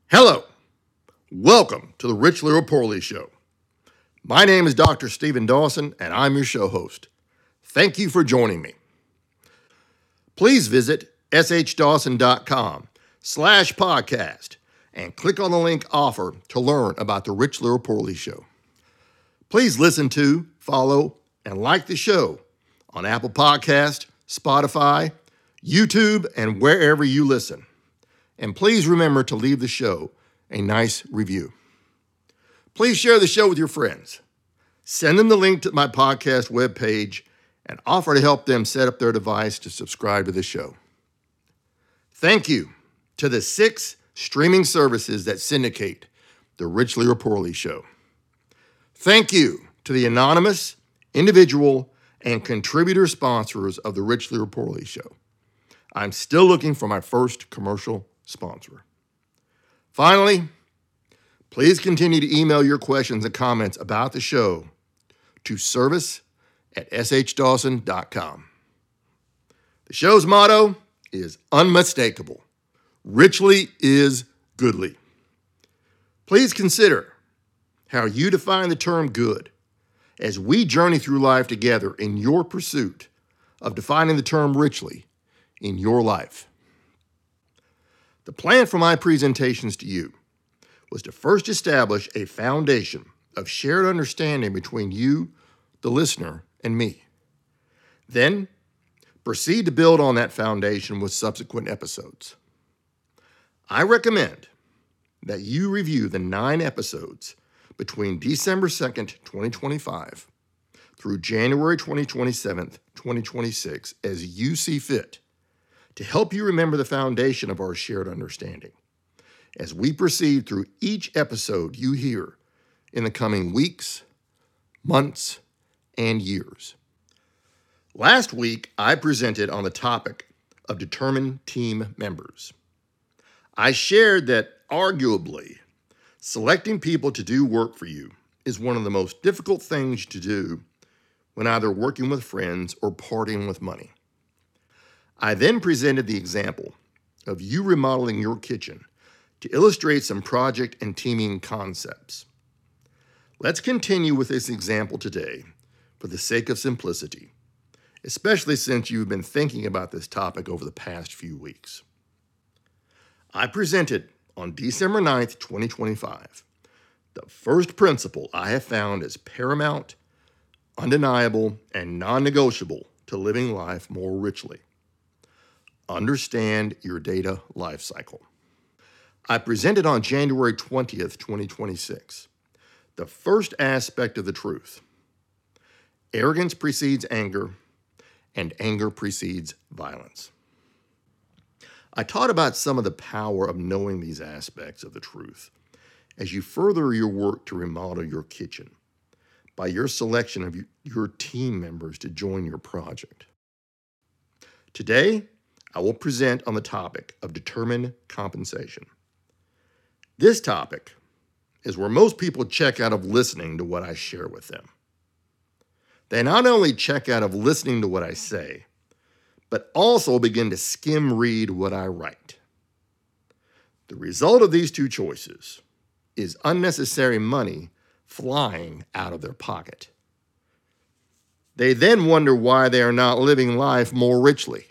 Hello, welcome to the Richly or Poorly Show. My name is Dr. Stephen Dawson, and I'm your show host. Thank you for joining me. Please visit shdawson.com/podcast and click on the link offer to learn about the Richly or Poorly Show. Please listen to, follow, and like the show on Apple Podcast, Spotify, YouTube, and wherever you listen. And please remember to leave the show a nice review. Please share the show with your friends. Send them the link to my podcast webpage and offer to help them set up their device to subscribe to the show. Thank you to the 6 streaming services that syndicate the Richly or Poorly Show. Thank you to the anonymous, individual, and contributor sponsors of the Richly or Poorly Show. I'm still looking for my first commercial sponsor. Finally, please continue to email your questions and comments about the show to service@shdawson.com. The show's motto is unmistakable. Richly is goodly. Please consider how you define the term good as we journey through life together in your pursuit of defining the term richly in your life. The plan for my presentations to you was to first establish a foundation of shared understanding between you, the listener, and me. Then, proceed to build on that foundation with subsequent episodes. I recommend that you review the 9 episodes between December 2nd, 2025 through January 27th, 2026 as you see fit, to help you remember the foundation of our shared understanding as we proceed through each episode you hear in the coming weeks, months, and years. Last week, I presented on the topic of determined team members. I shared that arguably, selecting people to do work for you is one of the most difficult things to do when either working with friends or parting with money. I then presented the example of you remodeling your kitchen to illustrate some project and teaming concepts. Let's continue with this example today for the sake of simplicity, especially since you've been thinking about this topic over the past few weeks. I presented on December 9th, 2025, the first principle I have found is paramount, undeniable, and non-negotiable to living life more richly. Understand your data lifecycle. I presented on January 20th, 2026, the first aspect of the truth. Arrogance precedes anger, and anger precedes violence. I taught about some of the power of knowing these aspects of the truth as you further your work to remodel your kitchen by your selection of your team members to join your project. Today, I will present on the topic of determined compensation. This topic is where most people check out of listening to what I share with them. They not only check out of listening to what I say, but also begin to skim read what I write. The result of these two choices is unnecessary money flying out of their pocket. They then wonder why they are not living life more richly.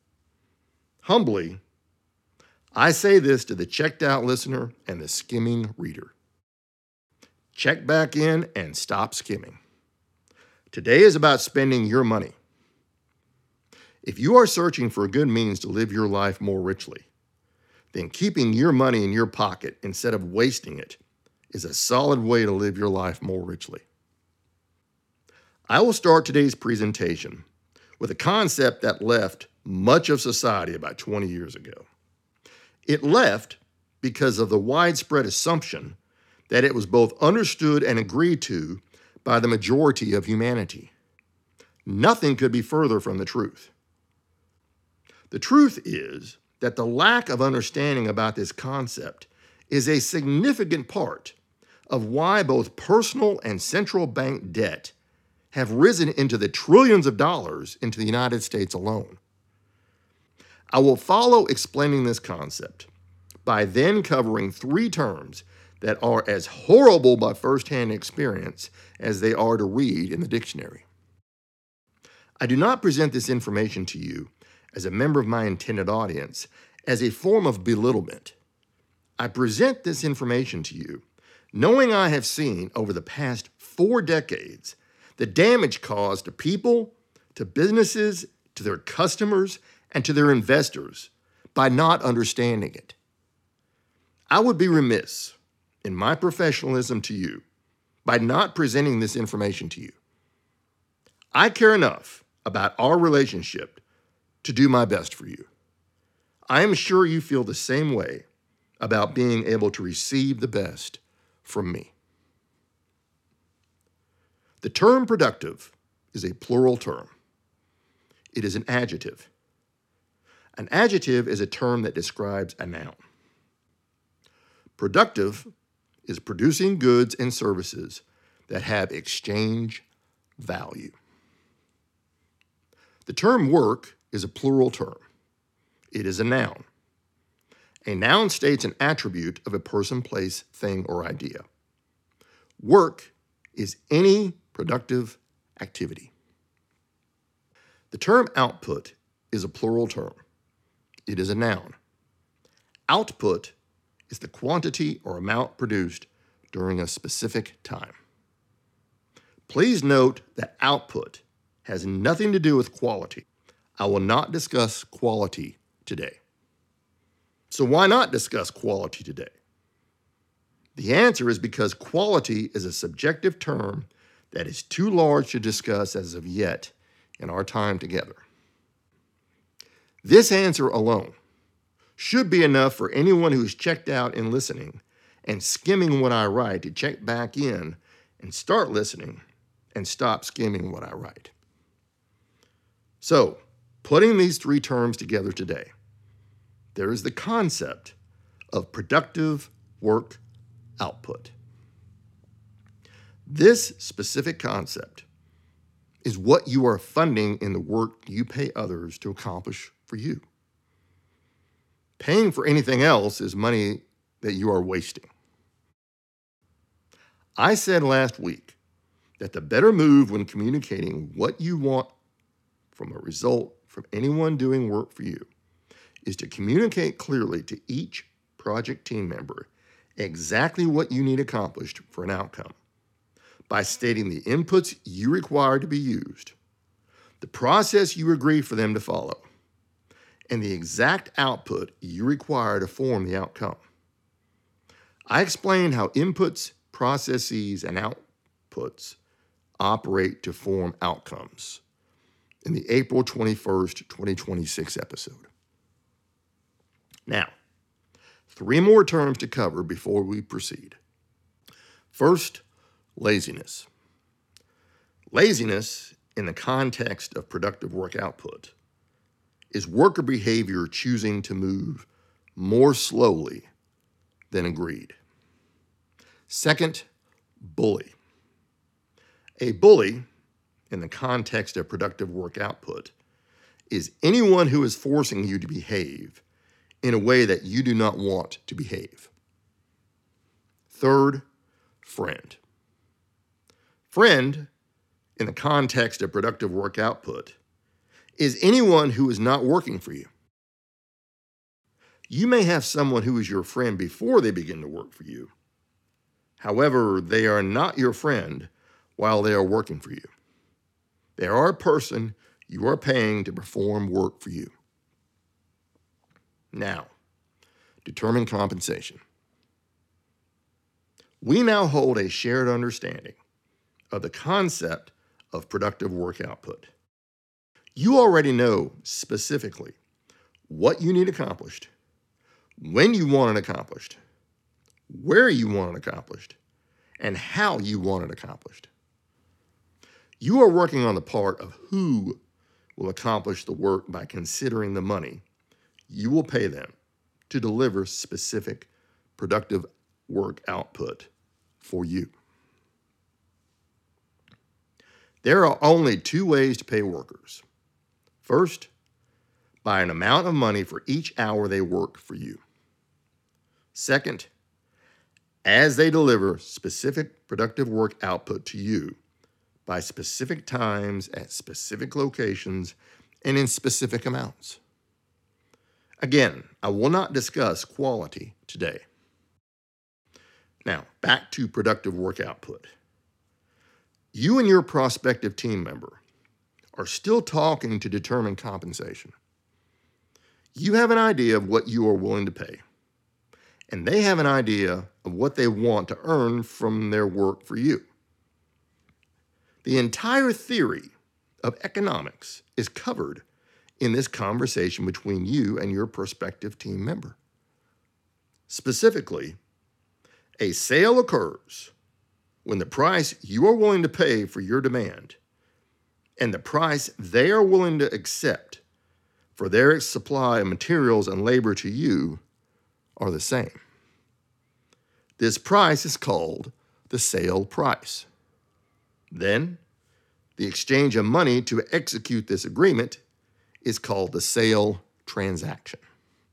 Humbly, I say this to the checked out listener and the skimming reader. Check back in and stop skimming. Today is about spending your money. If you are searching for a good means to live your life more richly, then keeping your money in your pocket instead of wasting it is a solid way to live your life more richly. I will start today's presentation with a concept that left much of society about 20 years ago. It left because of the widespread assumption that it was both understood and agreed to by the majority of humanity. Nothing could be further from the truth. The truth is that the lack of understanding about this concept is a significant part of why both personal and central bank debt have risen into the trillions of dollars into the United States alone. I will follow explaining this concept by then covering 3 terms that are as horrible by firsthand experience as they are to read in the dictionary. I do not present this information to you as a member of my intended audience as a form of belittlement. I present this information to you knowing I have seen over the past 4 decades the damage caused to people, to businesses, to their customers, and to their investors by not understanding it. I would be remiss in my professionalism to you by not presenting this information to you. I care enough about our relationship to do my best for you. I am sure you feel the same way about being able to receive the best from me. The term productive is a plural term. It is an adjective. An adjective is a term that describes a noun. Productive is producing goods and services that have exchange value. The term work is a plural term. It is a noun. A noun states an attribute of a person, place, thing, or idea. Work is any productive activity. The term output is a plural term. It is a noun. Output is the quantity or amount produced during a specific time. Please note that output has nothing to do with quality. I will not discuss quality today. So why not discuss quality today? The answer is because quality is a subjective term that is too large to discuss as of yet in our time together. This answer alone should be enough for anyone who's checked out in listening and skimming what I write to check back in and start listening and stop skimming what I write. So, putting these 3 terms together today, there is the concept of productive work output. This specific concept is what you are funding in the work you pay others to accomplish for you. Paying for anything else is money that you are wasting. I said last week that the better move when communicating what you want from a result from anyone doing work for you is to communicate clearly to each project team member exactly what you need accomplished for an outcome by stating the inputs you require to be used, the process you agree for them to follow, and the exact output you require to form the outcome. I explained how inputs, processes, and outputs operate to form outcomes in the April 21st, 2026 episode. Now, 3 more terms to cover before we proceed. First, laziness. Laziness, in the context of productive work output, is worker behavior choosing to move more slowly than agreed. Second, bully. A bully, in the context of productive work output, is anyone who is forcing you to behave in a way that you do not want to behave. Third, friend. Friend, in the context of productive work output, is anyone who is not working for you. You may have someone who is your friend before they begin to work for you. However, they are not your friend while they are working for you. They are a person you are paying to perform work for you. Now, determine compensation. We now hold a shared understanding of the concept of productive work output. You already know specifically what you need accomplished, when you want it accomplished, where you want it accomplished, and how you want it accomplished. You are working on the part of who will accomplish the work by considering the money you will pay them to deliver specific productive work output for you. There are only 2 ways to pay workers. First, by an amount of money for each hour they work for you. Second, as they deliver specific productive work output to you by specific times at specific locations and in specific amounts. Again, I will not discuss quality today. Now, back to productive work output. You and your prospective team member are still talking to determine compensation. You have an idea of what you are willing to pay, and they have an idea of what they want to earn from their work for you. The entire theory of economics is covered in this conversation between you and your prospective team member. Specifically, a sale occurs when the price you are willing to pay for your demand and the price they are willing to accept for their supply of materials and labor to you are the same. This price is called the sale price. Then, the exchange of money to execute this agreement is called the sale transaction.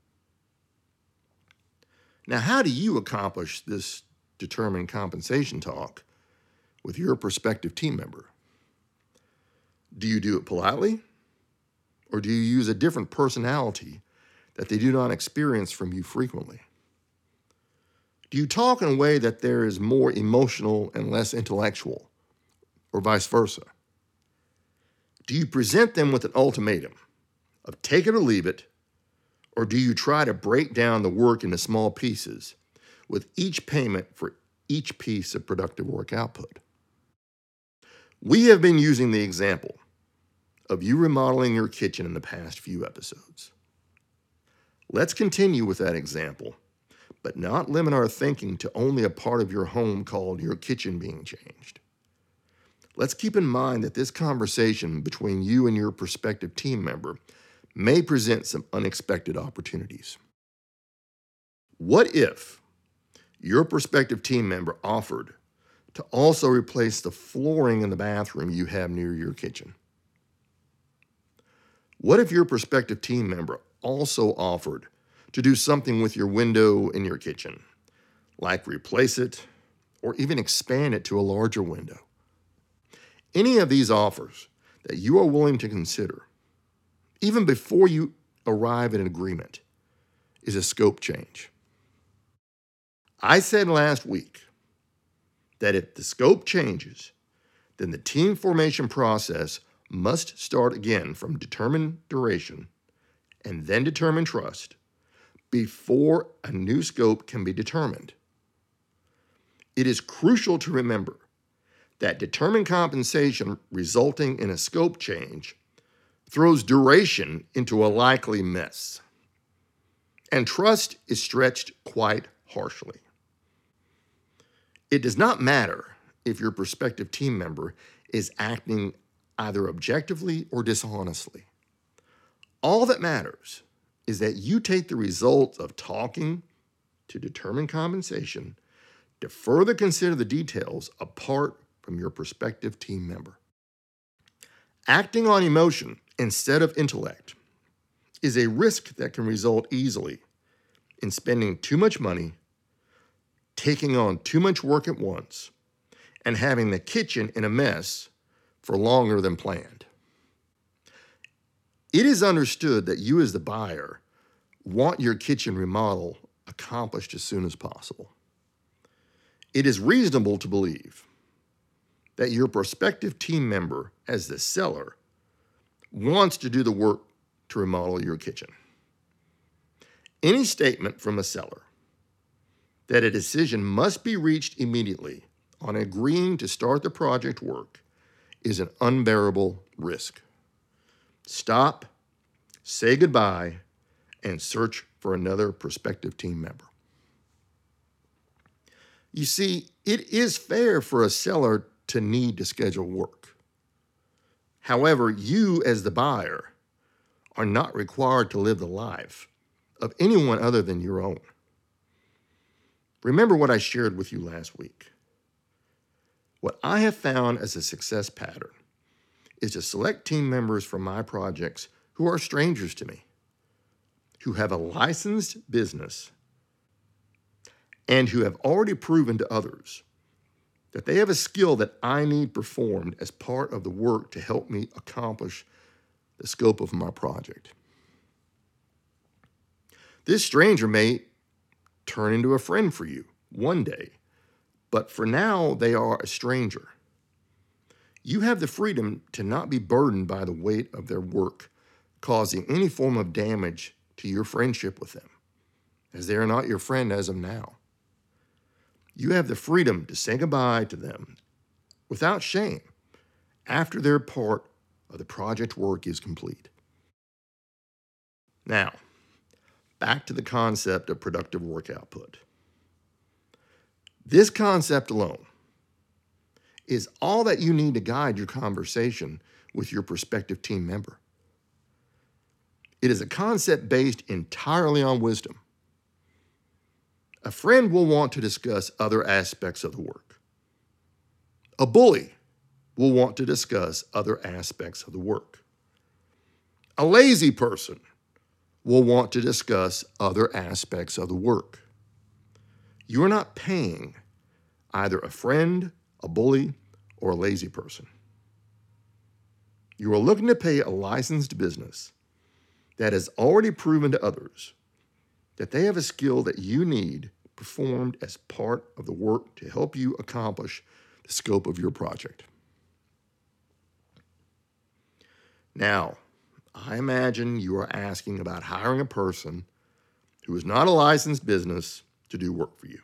Now, how do you accomplish this determined compensation talk with your prospective team member? Do you do it politely? Or do you use a different personality that they do not experience from you frequently? Do you talk in a way that there is more emotional and less intellectual, or vice versa? Do you present them with an ultimatum of take it or leave it, or do you try to break down the work into small pieces with each payment for each piece of productive work output? We have been using the example of you remodeling your kitchen in the past few episodes. Let's continue with that example, but not limit our thinking to only a part of your home called your kitchen being changed. Let's keep in mind that this conversation between you and your prospective team member may present some unexpected opportunities. What if your prospective team member offered to also replace the flooring in the bathroom you have near your kitchen? What if your prospective team member also offered to do something with your window in your kitchen, like replace it or even expand it to a larger window? Any of these offers that you are willing to consider, even before you arrive at an agreement, is a scope change. I said last week that if the scope changes, then the team formation process must start again from determine duration and then determine trust before a new scope can be determined. It is crucial to remember that determined compensation resulting in a scope change throws duration into a likely mess, and trust is stretched quite harshly. It does not matter if your prospective team member is acting either objectively or dishonestly. All that matters is that you take the results of talking to determine compensation to further consider the details apart from your prospective team member. Acting on emotion instead of intellect is a risk that can result easily in spending too much money, taking on too much work at once, and having the kitchen in a mess for longer than planned. It is understood that you as the buyer want your kitchen remodel accomplished as soon as possible. It is reasonable to believe that your prospective team member, as the seller, wants to do the work to remodel your kitchen. Any statement from a seller that a decision must be reached immediately on agreeing to start the project work is an unbearable risk. Stop, say goodbye, and search for another prospective team member. You see, it is fair for a seller to need to schedule work. However, you as the buyer are not required to live the life of anyone other than your own. Remember what I shared with you last week. What I have found as a success pattern is to select team members for my projects who are strangers to me, who have a licensed business, and who have already proven to others that they have a skill that I need performed as part of the work to help me accomplish the scope of my project. This stranger may turn into a friend for you one day, but for now they are a stranger. You have the freedom to not be burdened by the weight of their work, causing any form of damage to your friendship with them, as they are not your friend as of now. You have the freedom to say goodbye to them without shame after their part of the project work is complete. Now, back to the concept of productive work output. This concept alone is all that you need to guide your conversation with your prospective team member. It is a concept based entirely on wisdom. A friend will want to discuss other aspects of the work. A bully will want to discuss other aspects of the work. A lazy person will want to discuss other aspects of the work. You are not paying either a friend, a bully, or a lazy person. You are looking to pay a licensed business that has already proven to others that they have a skill that you need performed as part of the work to help you accomplish the scope of your project. Now, I imagine you are asking about hiring a person who is not a licensed business to do work for you.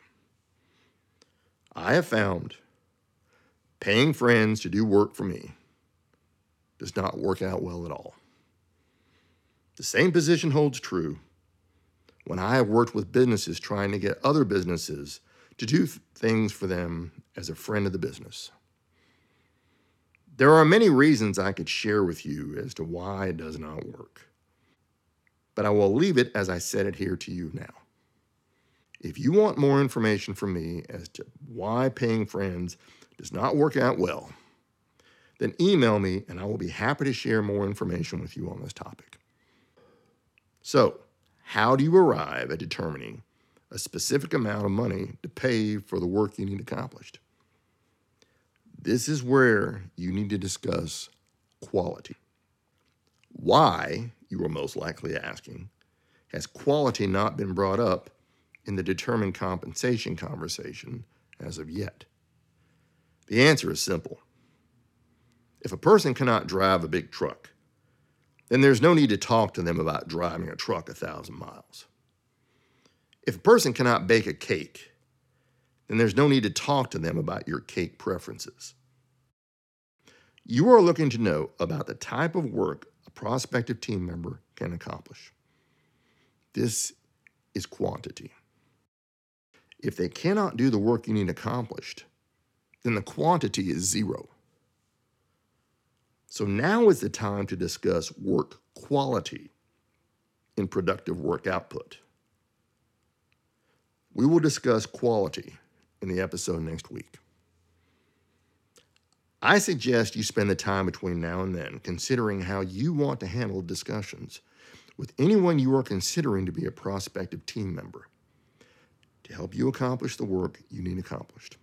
I have found paying friends to do work for me does not work out well at all. The same position holds true when I have worked with businesses trying to get other businesses to do things for them as a friend of the business. There are many reasons I could share with you as to why it does not work, but I will leave it as I said it here to you now. If you want more information from me as to why paying friends does not work out well, then email me and I will be happy to share more information with you on this topic. So, how do you arrive at determining a specific amount of money to pay for the work you need accomplished? This is where you need to discuss quality. Why, you are most likely asking, has quality not been brought up in the determined compensation conversation as of yet? The answer is simple. If a person cannot drive a big truck, then there's no need to talk to them about driving a truck 1,000 miles. If a person cannot bake a cake, then there's no need to talk to them about your cake preferences. You are looking to know about the type of work a prospective team member can accomplish. This is quantity. If they cannot do the work you need accomplished, then the quantity is zero. So now is the time to discuss work quality in productive work output. We will discuss quality in the episode next week. I suggest you spend the time between now and then considering how you want to handle discussions with anyone you are considering to be a prospective team member to help you accomplish the work you need accomplished.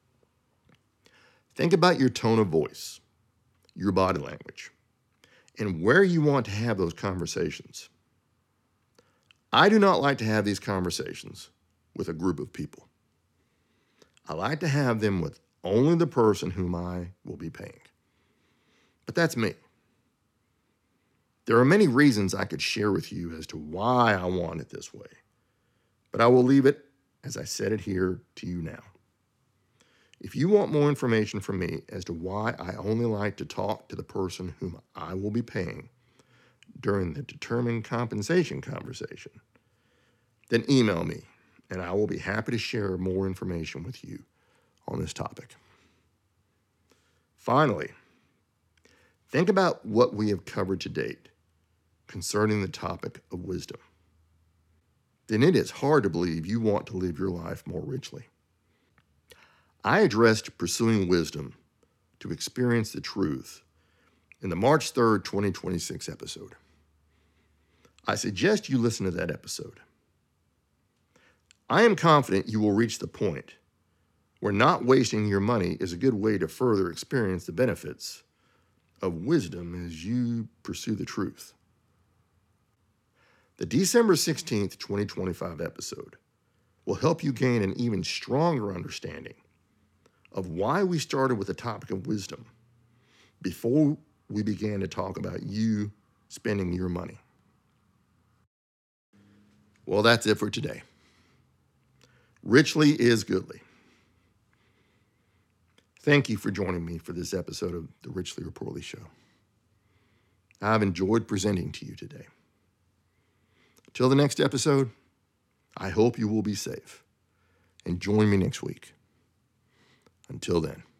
Think about your tone of voice, your body language, and where you want to have those conversations. I do not like to have these conversations with a group of people. I like to have them with only the person whom I will be paying. But that's me. There are many reasons I could share with you as to why I want it this way, but I will leave it as I said it here to you now. If you want more information from me as to why I only like to talk to the person whom I will be paying during the determined compensation conversation, then email me and I will be happy to share more information with you on this topic. Finally, think about what we have covered to date concerning the topic of wisdom. Then it is hard to believe you want to live your life more richly. I addressed pursuing wisdom to experience the truth in the March 3rd, 2026 episode. I suggest you listen to that episode. I am confident you will reach the point where not wasting your money is a good way to further experience the benefits of wisdom as you pursue the truth. The December 16th, 2025 episode will help you gain an even stronger understanding of why we started with the topic of wisdom before we began to talk about you spending your money. Well, that's it for today. Richly is goodly. Thank you for joining me for this episode of the Richly or Poorly Show. I've enjoyed presenting to you today. Till the next episode, I hope you will be safe and join me next week. Until then.